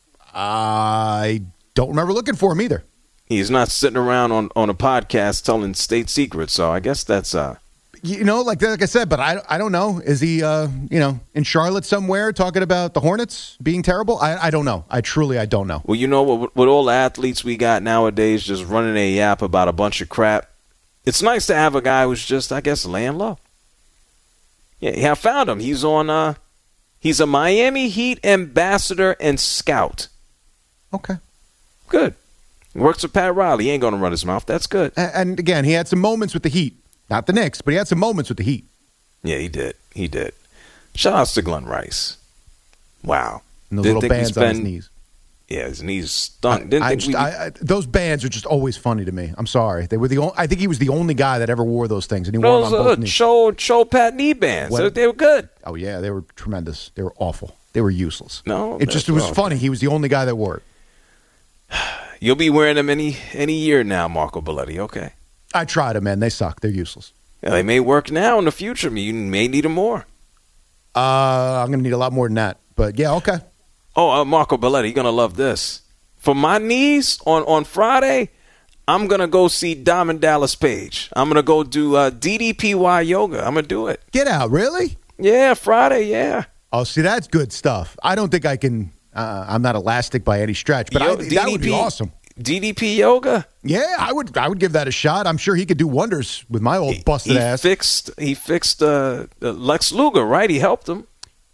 I don't remember looking for him either. He's not sitting around on, on a podcast telling state secrets. So I guess that's uh. You know, like like I said, but I, I don't know. Is he, uh, you know, in Charlotte somewhere talking about the Hornets being terrible? I, I don't know. I truly, I don't know. Well, you know, with, with all the athletes we got nowadays just running a yap about a bunch of crap, it's nice to have a guy who's just, I guess, laying low. Yeah, yeah I found him. He's on, uh, he's a Miami Heat ambassador and scout. Okay. Good. Works with Pat Riley. He ain't going to run his mouth. That's good. And, and again, he had some moments with the Heat. Not the Knicks, but he had some moments with the Heat. Yeah, he did. He did. Shout outs to Glenn Rice. Wow. And those Didn't little bands been, on his knees. Yeah, his knees stunk. Didn't I, I think just, we, I, I, those bands are just always funny to me. I'm sorry. They were the. Only, I think he was the only guy that ever wore those things, and he wore them on both uh, knees. Show, show Pat knee bands. What, they were good. Oh yeah, they were tremendous. They were awful. They were useless. No, it just it was well, funny. He was the only guy that wore it. You'll be wearing them any any year now, Marco Belletti. Okay. I tried them, man. They suck. They're useless. Yeah, they may work now in the future. You may need them more. Uh, I'm going to need a lot more than that. But, yeah, okay. Oh, uh, Marco Belletti, you're going to love this. For my knees on, on Friday, I'm going to go see Diamond Dallas Page. I'm going to go do uh, D D P Y yoga. I'm going to do it. Get out, really? Yeah, Friday, yeah. Oh, see, that's good stuff. I don't think I can uh, – I'm not elastic by any stretch, but Yo, I, D D P, that would be awesome. D D P yoga? Yeah, I would I would give that a shot. I'm sure he could do wonders with my old busted he ass. Fixed, he fixed uh, uh, Lex Luger, right? He helped him.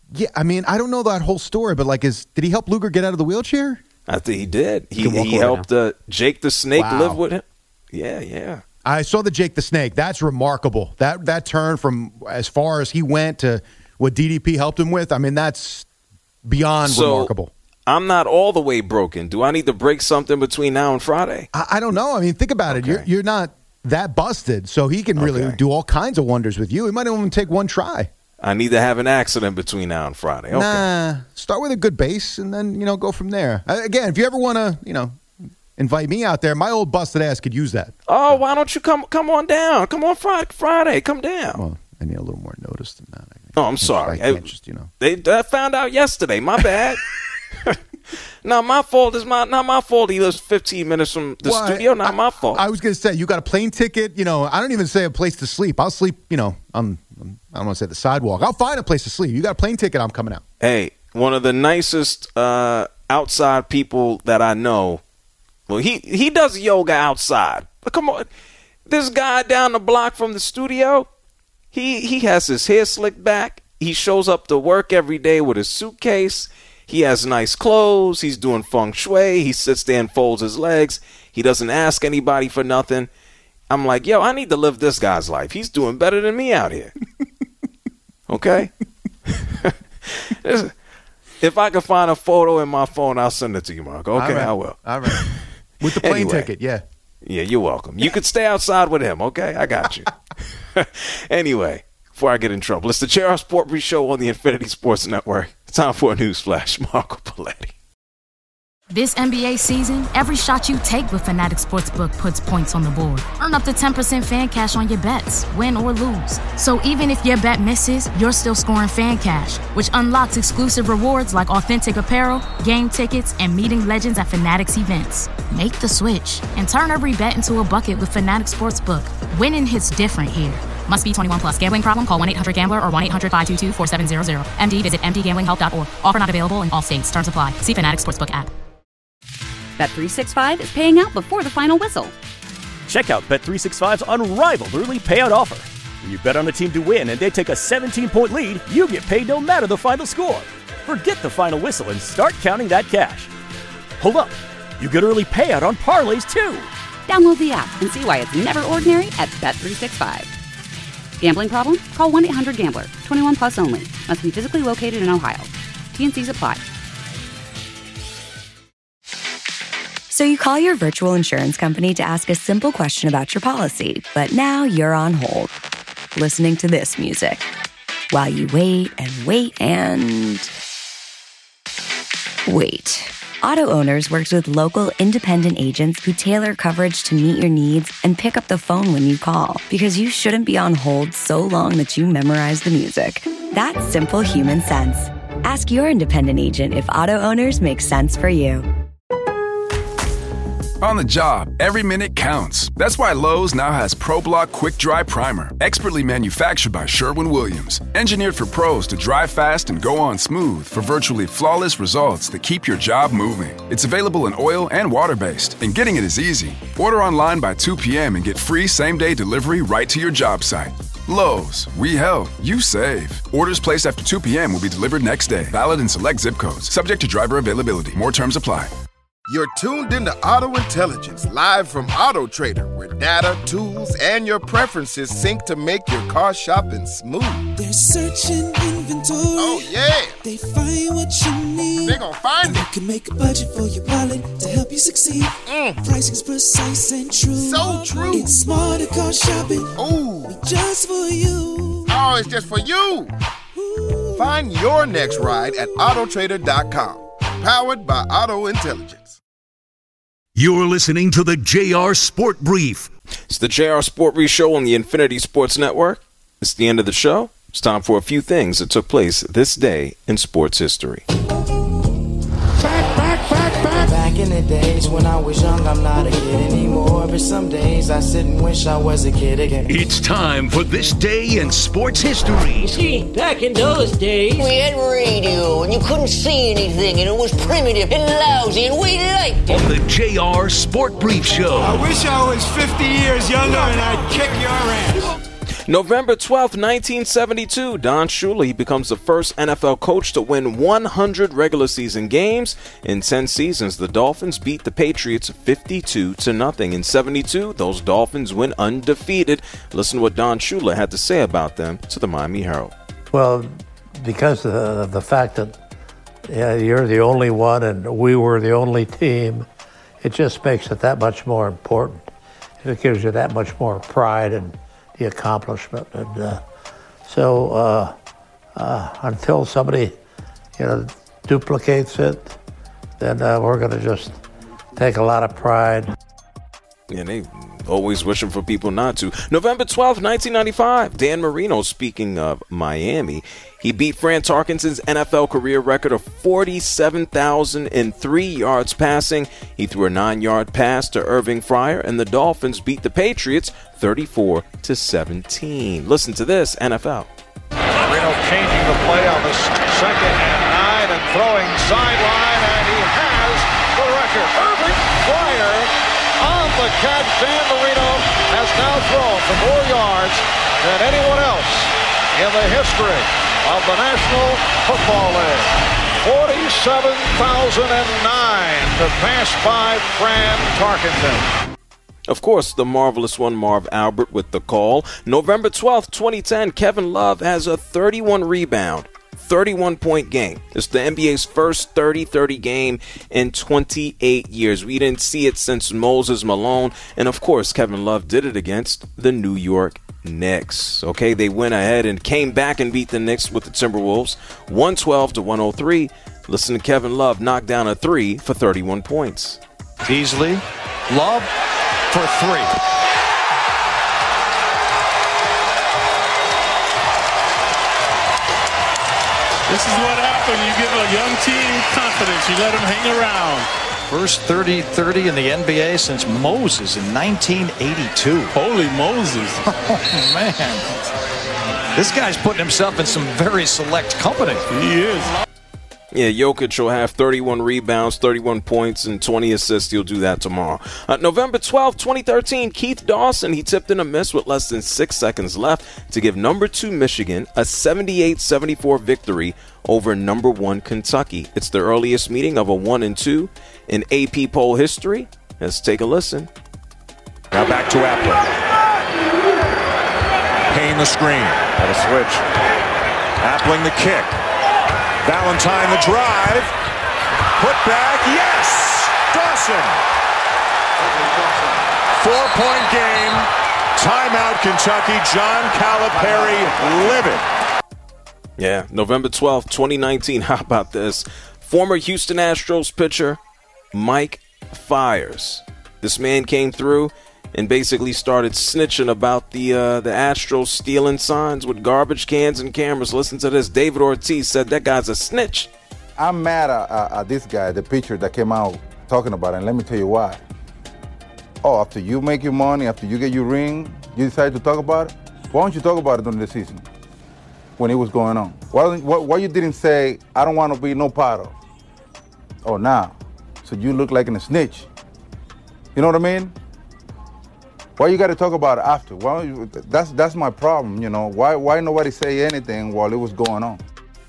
Yeah, I mean, I don't know that whole story, but like, is did he help Luger get out of the wheelchair? I think he did. He, he helped uh, Jake the Snake Wow. live with him. Yeah, yeah. I saw the Jake the Snake. That's remarkable. That that turn from as far as he went to what D D P helped him with, I mean, that's beyond So, remarkable. I'm not all the way broken. Do I need to break something between now and Friday? I, I don't know. I mean, think about it. You're you're not that busted, so he can really Okay. do all kinds of wonders with you. It might only take one try. I need to have an accident between now and Friday. Okay. Nah, start with a good base and then, you know, go from there. Uh, again, if you ever want to, you know, invite me out there, my old busted ass could use that. Oh, why don't you come come on down? Come on Friday. Friday. Come down. Well, I need a little more notice than that. Oh, I'm sorry. I can't just, you know. They I found out yesterday. My bad. Not my fault. It's my not my fault. He lives fifteen minutes from the Well, I- studio. Not my fault. I was going to say, you got a plane ticket. You know, I don't even say a place to sleep. I'll sleep, you know, on, I don't want to say the sidewalk. I'll find a place to sleep. You got a plane ticket, I'm coming out. Hey, one of the nicest uh, outside people that I know. Well, he he does yoga outside. But come on, this guy down the block from the studio, he he has his hair slicked back. He shows up to work every day with his suitcase. He has nice clothes. He's doing feng shui. He sits there and folds his legs. He doesn't ask anybody for nothing. I'm like, yo, I need to live this guy's life. He's doing better than me out here. Okay? If I can find a photo in my phone, I'll send it to you, Mark. Okay, All right. I will. All right. With the plane Anyway. ticket, yeah. Yeah, you're welcome. You could stay outside with him, okay? I got you. Anyway, before I get in trouble, it's the J R Sport Brief Show on the Infinity Sports Network. It's time for a news flash. Marco Paletti. This N B A season, every shot you take with Fanatic Sportsbook puts points on the board. Earn up to ten percent fan cash on your bets, win or lose. So even if your bet misses, you're still scoring fan cash, which unlocks exclusive rewards like authentic apparel, game tickets, and meeting legends at Fanatic's events. Make the switch and turn every bet into a bucket with Fanatic Sportsbook. Winning hits different here. Must be twenty-one plus. Gambling problem? Call one eight hundred gambler or one eight hundred five two two four seven zero zero. M D visit m d gambling help dot org. Offer not available in all states. Terms apply. See Fanatic Sportsbook app. Bet three sixty-five is paying out before the final whistle. Check out Bet three sixty-five's unrivaled early payout offer. When you bet on a team to win and they take a seventeen-point lead, you get paid no matter the final score. Forget the final whistle and start counting that cash. Hold up. You get early payout on parlays, too. Download the app and see why it's never ordinary at Bet three sixty-five. Gambling problem? Call one eight hundred gambler. twenty-one plus only. Must be physically located in Ohio. T and Cs apply. So you call your virtual insurance company to ask a simple question about your policy, but now you're on hold, listening to this music, while you wait and wait and wait. Auto Owners works with local independent agents who tailor coverage to meet your needs and pick up the phone when you call, because you shouldn't be on hold so long that you memorize the music. That's simple human sense. Ask your independent agent if Auto Owners makes sense for you. On the job, every minute counts. That's why Lowe's now has ProBlock Quick Dry Primer, expertly manufactured by Sherwin-Williams. Engineered for pros to dry fast and go on smooth for virtually flawless results that keep your job moving. It's available in oil and water-based, and getting it is easy. Order online by two p.m. and get free same-day delivery right to your job site. Lowe's, we help, you save. Orders placed after two p.m. will be delivered next day. Valid in select zip codes. Subject to driver availability. More terms apply. You're tuned into Auto Intelligence, live from Auto Trader, where data, tools, and your preferences sync to make your car shopping smooth. They're searching inventory. Oh, yeah. They find what you need. They gon' find and it. You can make a budget for your wallet to help you succeed. Mm. Pricing's precise and true. So true. It's smarter car shopping. Ooh. Just for you. Oh, it's just for you. Ooh. Find your next ride at auto trader dot com. Powered by Auto Intelligence. You're listening to the J R Sport Brief. It's the J R Sport Brief Show on the Infinity Sports Network. It's the end of the show. It's time for a few things that took place this day in sports history. Back, back, back, back. Back in the days when I was young, I'm not a kid anymore. But some days I sit and wish I was a kid again. It's time for this day in sports history. You see, back in those days, we had radio and you couldn't see anything and it was primitive and lousy and we liked it. On the J R Sport Brief Show. I wish I was fifty years younger and I'd kick your ass. November twelfth, nineteen seventy-two, Don Shula becomes the first N F L coach to win one hundred regular season games. In ten seasons, the Dolphins beat the Patriots fifty-two to nothing. In seventy-two, those Dolphins went undefeated. Listen to what Don Shula had to say about them to the Miami Herald. Well, because of the, of the fact that yeah, you're the only one and we were the only team, it just makes it that much more important. It gives you that much more pride and the accomplishment. And uh, so uh, uh, until somebody, you know, duplicates it, then uh, we're going to just take a lot of pride. Yeah, they always wishing for people not to. November twelfth, nineteen ninety-five, Dan Marino, speaking of Miami, he beat Fran Tarkenton's N F L career record of forty-seven thousand three yards passing. He threw a nine-yard pass to Irving Fryer, and the Dolphins beat the Patriots thirty-four to seventeen. Listen to this, N F L. Marino changing the play on the second and nine and throwing sideline, and he has the record. Irving Fryer on the catch. Dan Marino has now thrown for more yards than anyone else in the history of the National Football League. forty-seven thousand nine to pass by Fran Tarkenton. Of course, the marvelous one, Marv Albert, with the call. November twelfth, twenty ten, Kevin Love has a thirty-one rebound, thirty-one point game. It's the N B A's first thirty thirty game in twenty-eight years. We didn't see it since Moses Malone. And of course, Kevin Love did it against the New York Knicks. Okay, they went ahead and came back and beat the Knicks with the Timberwolves one twelve to one oh three. Listen to Kevin Love knock down a three for thirty-one points. Beasley, Love for three. This is what happens. You give a young team confidence. You let them hang around. First thirty thirty in the N B A since Moses in nineteen eighty-two. Holy Moses. Oh, man. This guy's putting himself in some very select company. He is. Yeah, Jokic will have thirty-one rebounds, thirty-one points, and twenty assists. He'll do that tomorrow. Uh, November twelfth, twenty thirteen, Keith Dawson, he tipped in a miss with less than six seconds left to give number two Michigan a seventy-eight seventy-four victory over number one Kentucky. It's the earliest meeting of a one and two in A P poll history. Let's take a listen. Now back to Appler. Payne the screen. Got a switch. Appling the kick. Valentine the drive. Put back. Yes! Dawson. Four-point game. Timeout, Kentucky. John Calipari livid. Yeah, November twelfth, twenty nineteen. How about this? Former Houston Astros pitcher Mike Fiers. This man came through and basically started snitching about the uh, the Astros stealing signs with garbage cans and cameras. Listen to this. David Ortiz said that guy's a snitch. I'm mad at, at, at this guy, the pitcher that came out talking about it, and let me tell you why. Oh, after you make your money, after you get your ring, you decide to talk about it? Why don't you talk about it during the season when it was going on? Why, why, why you didn't say, I don't want to be no part of? Oh, now. So you look like a snitch. You know what I mean? Why you got to talk about it after? Why you, that's that's my problem, you know. Why why nobody say anything while it was going on?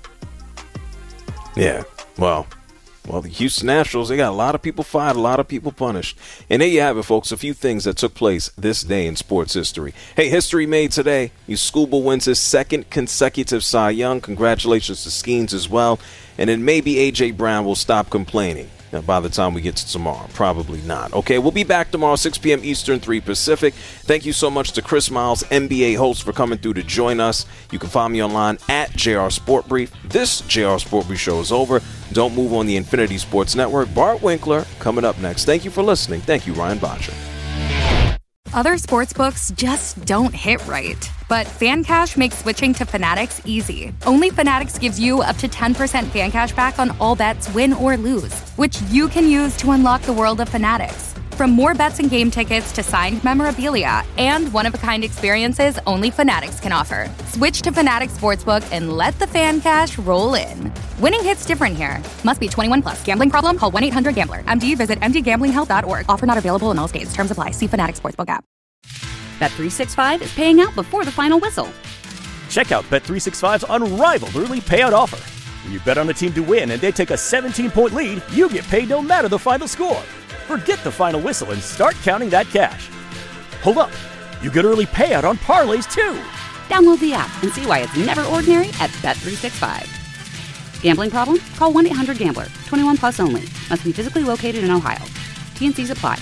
Yeah, well, well, the Houston Astros, they got a lot of people fired, a lot of people punished. And there you have it, folks, a few things that took place this day in sports history. Hey, history made today. Skubal wins his second consecutive Cy Young. Congratulations to Skeens as well. And then maybe A J. Brown will stop complaining. Now, by the time we get to tomorrow, probably not. Okay, we'll be back tomorrow, six p.m. Eastern, three Pacific. Thank you so much to Chris Miles, N B A host, for coming through to join us. You can find me online at J R Sport Brief. This J R Sport Brief show is over. Don't move on the Infinity Sports Network. Bart Winkler coming up next. Thank you for listening. Thank you, Ryan Botcher. Other sportsbooks just don't hit right. But FanCash makes switching to Fanatics easy. Only Fanatics gives you up to ten percent fan cash back on all bets, win or lose, which you can use to unlock the world of Fanatics. From more bets and game tickets to signed memorabilia and one-of-a-kind experiences only Fanatics can offer. Switch to Fanatics Sportsbook and let the fan cash roll in. Winning hits different here. Must be twenty-one plus. Gambling problem? Call one eight hundred gambler. M D visit m d gambling help dot org. Offer not available in all states. Terms apply. See Fanatics Sportsbook app. Bet three sixty-five is paying out before the final whistle. Check out Bet three sixty-five's unrivaled early payout offer. When you bet on a team to win and they take a seventeen-point lead, you get paid no matter the final score. Forget the final whistle and start counting that cash. Hold up. You get early payout on parlays, too. Download the app and see why it's never ordinary at Bet three sixty-five. Gambling problem? Call one eight hundred gambler. twenty-one plus only. Must be physically located in Ohio. T N Cs apply.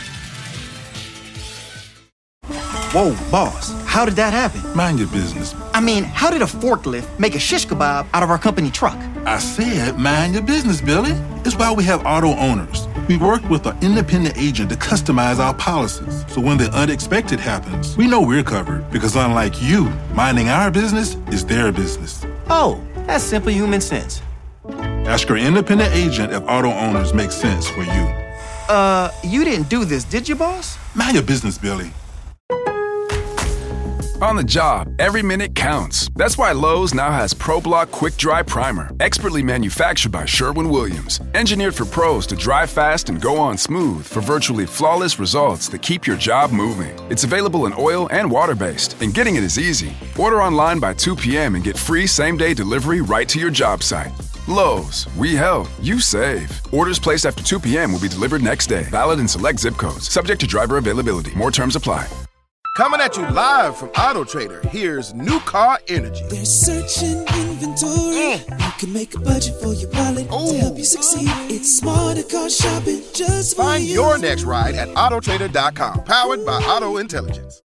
Whoa, boss, how did that happen? Mind your business. I mean, how did a forklift make a shish kebab out of our company truck? I said mind your business, Billy. It's why we have auto owners. We work with an independent agent to customize our policies. So when the unexpected happens, we know we're covered. Because unlike you, minding our business is their business. Oh, that's simple human sense. Ask your independent agent if auto owners make sense for you. Uh, you didn't do this, did you, boss? Mind your business, Billy. On the job, every minute counts. That's why Lowe's now has ProBlock Quick Dry Primer, expertly manufactured by Sherwin-Williams. Engineered for pros to dry fast and go on smooth for virtually flawless results that keep your job moving. It's available in oil and water-based, and getting it is easy. Order online by two p.m. and get free same-day delivery right to your job site. Lowe's, we help, you save. Orders placed after two p.m. will be delivered next day. Valid in select zip codes. Subject to driver availability. More terms apply. Coming at you live from Auto Trader, here's New Car Energy. There's searching inventory. Mm. You can make a budget for your wallet Ooh. to help you succeed. It's smarter car shopping just for Find you. your next ride at auto trader dot com, powered by Auto Intelligence.